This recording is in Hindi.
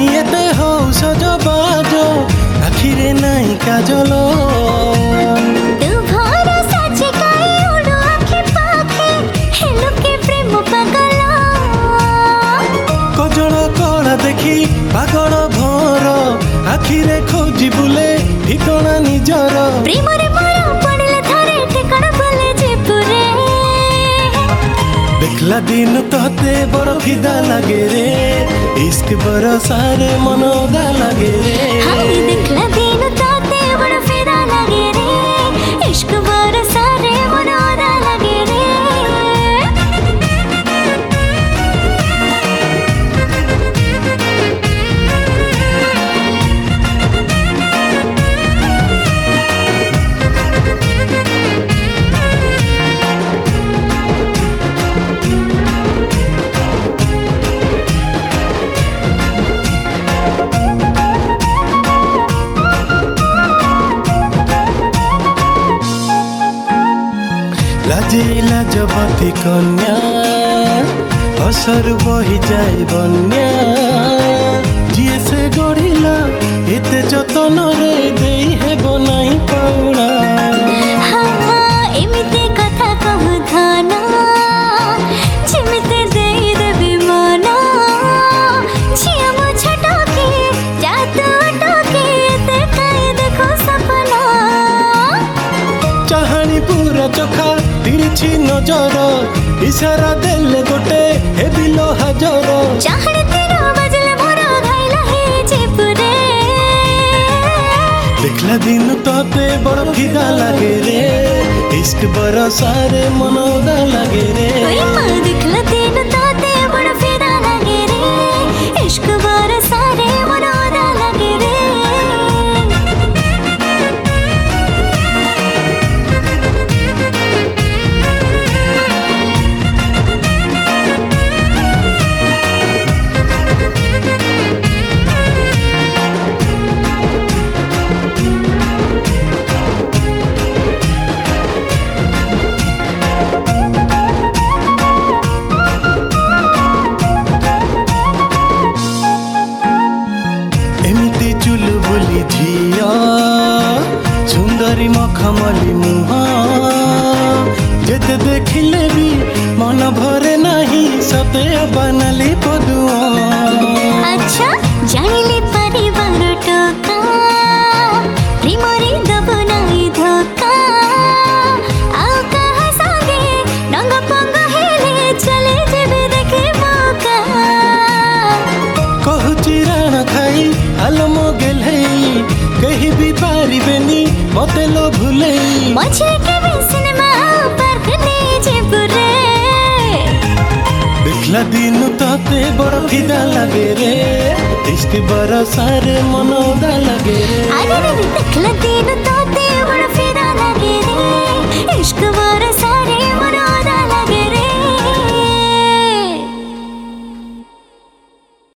काई एते हो सजबाज आखिरे नाई काजल तू भरोसा काई उड़ो आखि पाखे हेलो के प्रेम पागल कजल कला देखी पागल भर आखिरे खोजी बुले ठिकना निजर प्रेम रे मोर पड़ले धरे ठिकना बोले जेपुरे देखला दिन तोते बड़ फिदा लगे रे इश्क बरसारे मनोदा लगे रे हाय देखला दिन तोते बड़ फिदा लगे रे इश्क बरसारे मनोदा लगे रे लाजे लाजवती कन्या हसर बही जाए बन्या जिए से गढ़िला एते जतन रे देई हेबो नाही पाउना हाँ एमिते कथा कहु धाना चिमिते देई देबी मना छिया मो छटा के जातो टके ते काई देखो सपना चाहानी पूरा चोखा तिरछी नजर इशारा देले गोटे हे बिलो हजर चाहने तेरा बजले मोरा घायला हे जेपुरे देखला दिन तोते बड़ फिदा लगे रे इश्क बरसारे मनोदा लगे रे ओए मां देखला दिन तोते बड़ फिदा लगे रे इश्क बरसारे मनोदा लगे रे एमिति चुलबुली झिया सुंदरी मखमली मुह जेते देखिले भी मन भरे नहीं सते बनाली पदुआ अच्छा जानिले परिवार टोका प्रेमरे दब नाही धोका आओ कहा सागे रंग पंग हेले चले जेबे देखे मौका कहूची राण खाई आलम गेले कहीं भी पारिबेनी मते लो भूले मछे के भी सिनेमा पार्क ने जेपुरे देखला दिन तोते बड़ फिदा लगे रे इश्क बरसारे मनोदा लगे रे अरे देखला दिन तोते बड़ फिदा लगे रे इश्क